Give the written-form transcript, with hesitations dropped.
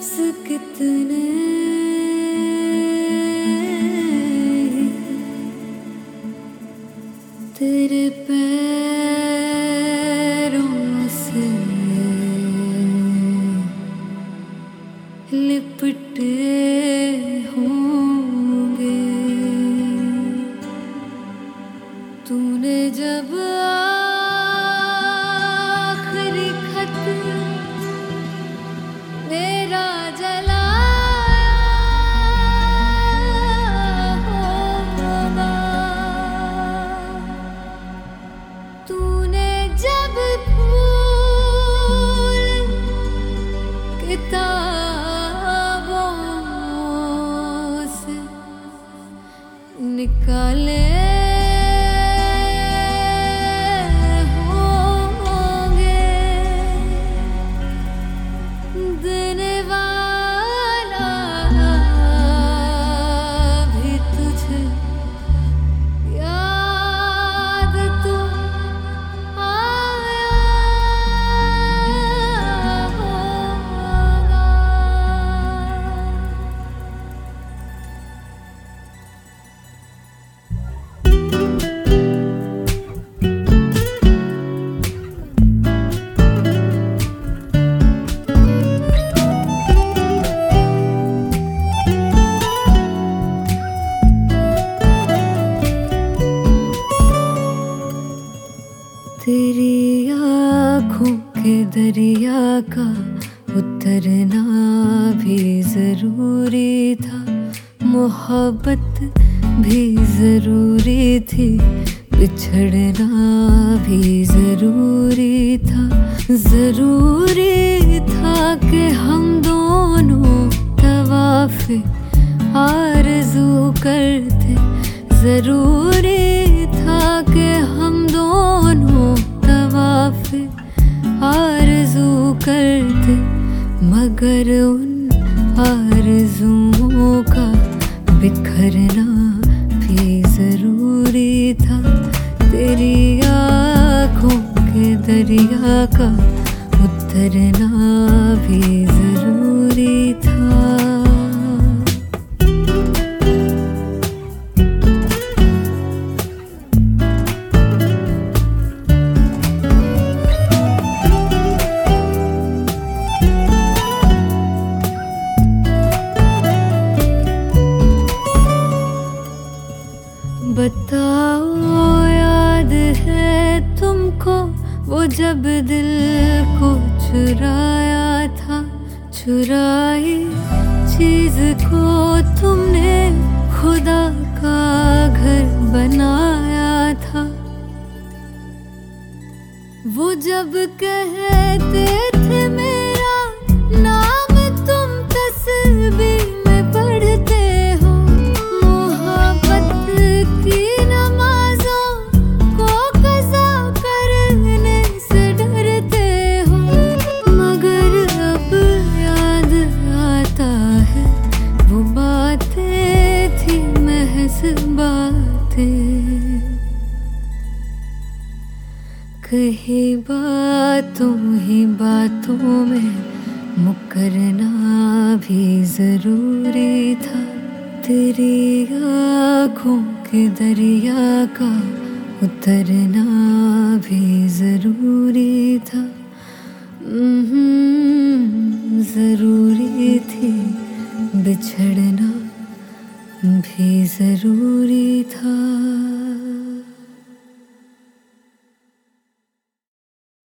कितने तेरे पैरों से लिपटे होंगे। तूने जब आखिरी खत मेरा जलाया होगा। तूने जब फूल किताबों से निकाले तेरी आँखों के दरिया का उतरना भी जरूरी था। मोहब्बत भी जरूरी थी, बिछड़ना भी जरूरी था। जरूरी था कि हम दोनों तवाफ़े आरज़ू करते। जरूरी था कि हम दोनों तवाफ़े आरज़ू करते, मगर उन आरज़ुओं का बिखरना भी जरूरी था। तेरी आँखों के दरिया का उतरना भी जरूरी था। बताओ याद है तुमको वो जब दिल को चुराया था। चुराई चीज को तुमने खुदा का घर बनाया था। वो जब कहते थे मेरा नाम तुम तस्बीह में पढ़ते हो। कहीं बातों ही बातों में मुकरना भी जरूरी था। तेरी आँखों के दरिया का उतरना भी जरूरी था। जरूरी थी, बिछड़ना भी जरूरी था।